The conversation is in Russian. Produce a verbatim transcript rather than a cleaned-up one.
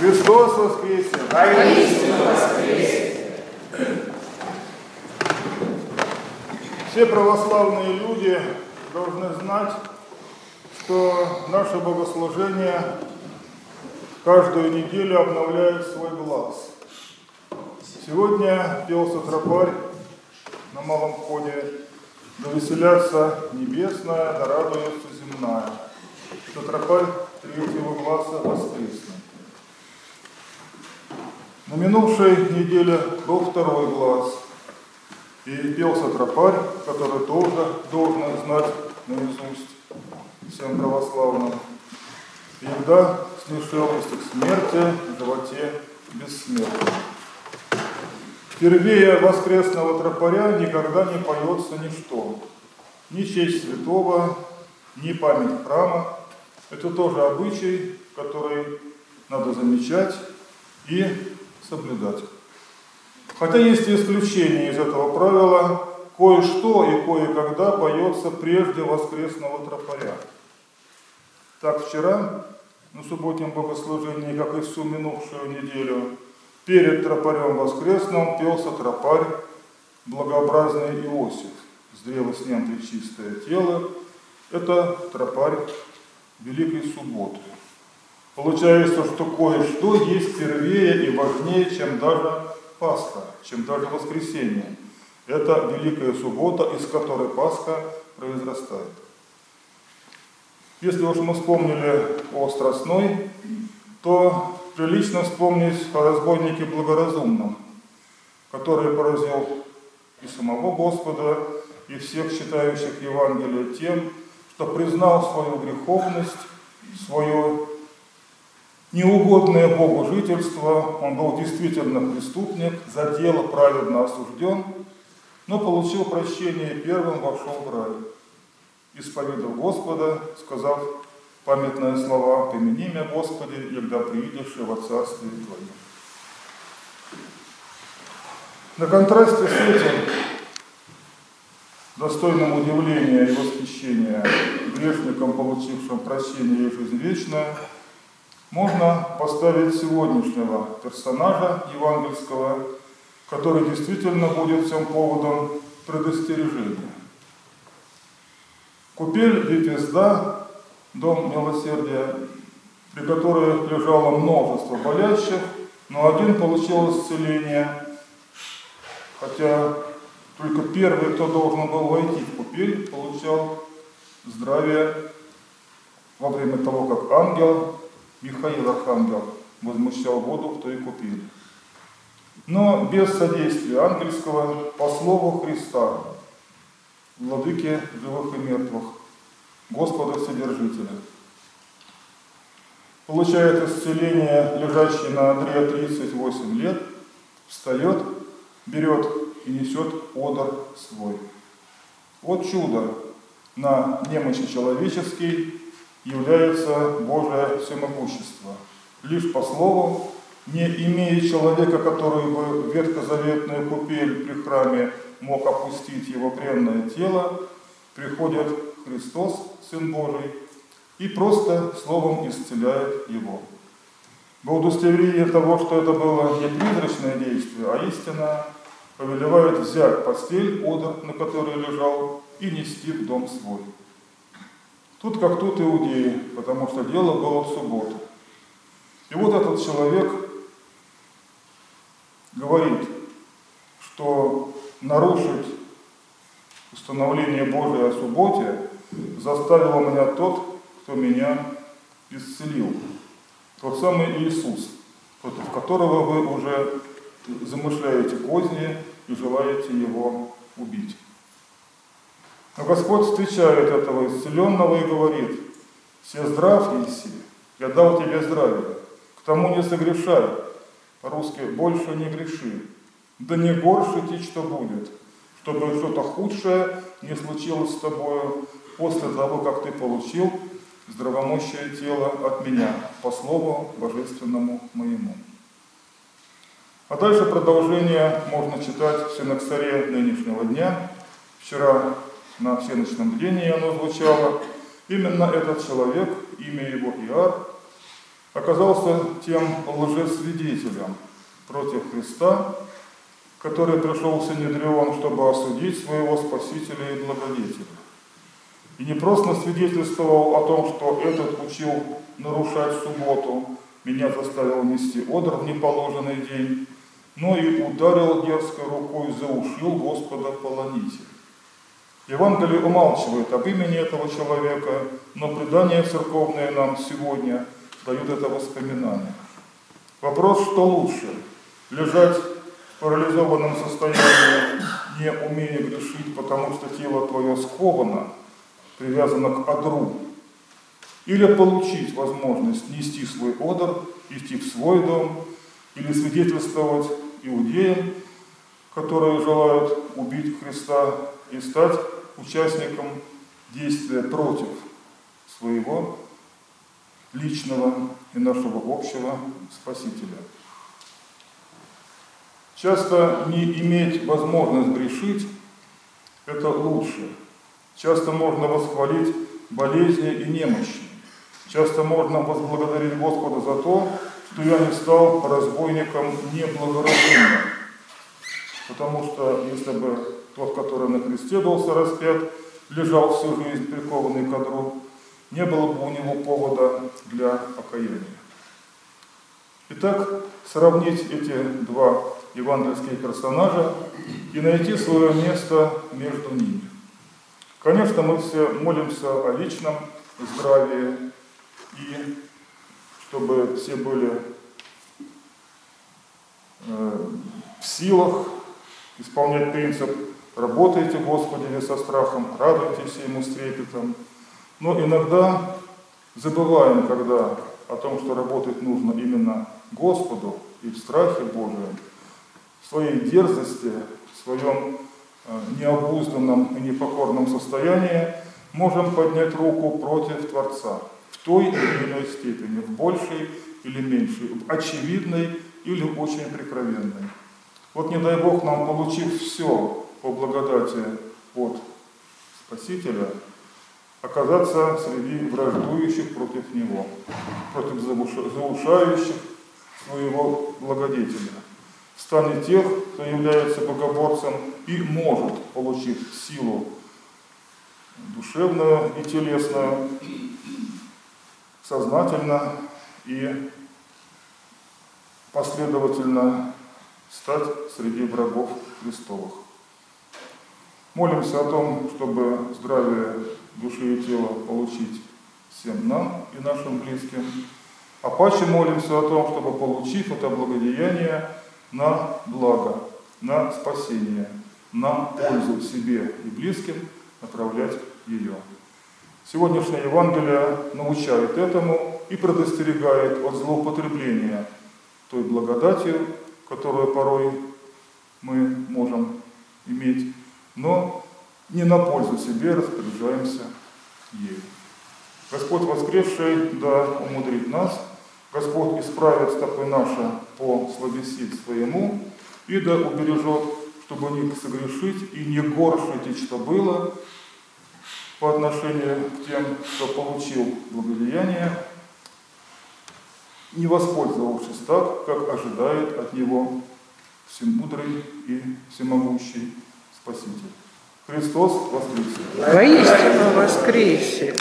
Христос воскресе! Воистину воскресе! Все православные люди должны знать, что наше богослужение каждую неделю обновляет свой глаз. Сегодня пелся тропарь на малом ходе: «Да веселятся небесная, да радуется земная». Это тропарь третьего гласа воскресный. На минувшей неделе был второй глаз, и пелся тропарь, который тоже должен знать наизусть всем православным: «Егда снишел из смерти в животе бессмертия». Впервые воскресного тропаря никогда не поется ничто. Ни честь святого, ни память храма. Это тоже обычай, который надо замечать и соблюдать. Хотя есть и исключения из этого правила. Кое-что и кое-когда поется прежде воскресного тропаря. Так вчера на субботнем богослужении, как и всю минувшую неделю, перед тропарем воскресным пелся тропарь благообразный Иосиф. Зрело с ним пречистое тело. Это тропарь Великой Субботы. Получается, что кое-что есть первее и важнее, чем даже Пасха, чем даже воскресенье. Это Великая Суббота, из которой Пасха произрастает. Если уж мы вспомнили о Страстной, то прилично вспомнить о разбойнике благоразумном, который поразил и самого Господа, и всех читающих Евангелие тем, что признал свою греховность, свое неугодное Богу жительство. Он был действительно преступник, за дело праведно осужден, но получил прощение и первым вошел в рай. Исповедал Господа, сказав памятные слова: «Помяни меня, Господи, когда приидешь во Царствие Твое». На контрасте с этим, достойным удивления и восхищения грешником, получившим прощение и жизнь вечную, можно поставить сегодняшнего персонажа евангельского, который действительно будет всем поводом предостережения. Купель Вифезда, дом милосердия, при которой лежало множество болящих, но один получил исцеление, хотя только первый, кто должен был войти в купель, получал здравие во время того, как ангел Михаил Архангел возмущал воду в той купели. Но без содействия ангельского, по слову Христа, владыки живых и мертвых, Господа Вседержителя, получает исцеление лежащий на одре тридцать восемь лет, встает, берет и несет одр свой. Вот чудо: на немощи человеческий является Божие всемогущество. Лишь по слову, не имея человека, который бы ветхозаветную купель при храме мог опустить его бренное тело, приходит Христос, Сын Божий, и просто словом исцеляет его. Во удостоверение того, что это было не призрачное действие, а истина, повелевает взять постель, одр, на которой лежал, и нести в дом свой. Тут как тут иудеи, потому что дело было в субботу. И вот этот человек говорит, что нарушить установление Божие о субботе заставил меня тот, кто меня исцелил. Тот самый Иисус, против которого вы уже замышляете козни и желаете его убить. Но Господь встречает этого исцеленного и говорит: «Се здрав еси, я дал тебе здравие, к тому не согрешай». По-русски: «больше не греши, да не горше ти, что будет, чтобы что-то худшее не случилось с тобою после того, как ты получил здравомощное тело от меня, по слову божественному моему». А дальше продолжение можно читать в синоксаре нынешнего дня. Вчера на всеночном бдении оно звучало. Именно этот человек, имя его Иар, оказался тем лжесвидетелем против Христа, который пришел в Синедрион, чтобы осудить своего Спасителя и Благодетеля. И не просто свидетельствовал о том, что этот учил нарушать субботу, меня заставил нести одр в неположенный день, но и ударил дерзкой рукой за ушил Господа полонителя. Евангелие умалчивает об имени этого человека, но предания церковные нам сегодня дают это воспоминание. Вопрос, что лучше, лежать в парализованном состоянии, не умея грешить, потому что тело твое сковано, привязано к одру, или получить возможность нести свой одр, идти в свой дом, или свидетельствовать иудеям, которые желают убить Христа, и стать участником действия против своего личного и нашего общего Спасителя. Часто не иметь возможность грешить – это лучше. Часто можно восхвалить болезни и немощи. Часто можно возблагодарить Господа за то, что я не стал разбойником неблагоразумным. Потому что если бы тот, который на кресте был распят, лежал всю жизнь прикованный к одру, не было бы у него повода для покаяния. Итак, сравнить эти два евангельские персонажа и найти свое место между ними. Конечно, мы все молимся о личном здравии и чтобы все были э, в силах исполнять принцип «работайте, Господи, со страхом, радуйтесь Ему с трепетом». Но иногда забываем, когда о том, что работать нужно именно Господу и в страхе Божием, в своей дерзости, в своем э, необузданном и непокорном состоянии можем поднять руку против Творца в той или иной степени, в большей или меньшей, в очевидной или очень прикровенной. Вот не дай Бог нам, получив все по благодати от Спасителя, оказаться среди враждующих против Него, против заушающих своего благодетеля. В стане тех, кто является богоборцем и может, получив силу душевную и телесную, сознательно и последовательно стать среди врагов Христовых. Молимся о том, чтобы здравие души и тела получить всем нам и нашим близким, а паче молимся о том, чтобы, получив это благодеяние, на благо, на спасение, на пользу себе и близким направлять ее. Сегодняшнее Евангелие научает этому и предостерегает от злоупотребления той благодатью, которую порой мы можем иметь, но не на пользу себе распоряжаемся ею. Господь воскресший да умудрит нас, Господь исправит стопы наши по словеси своему, и да убережет, чтобы не согрешить и не горшить, что было по отношению к тем, кто получил благодеяние, не воспользовавшись так, как ожидает от него всемудрый и всемогущий Спаситель. Христос воскресе! Воистину воскресе!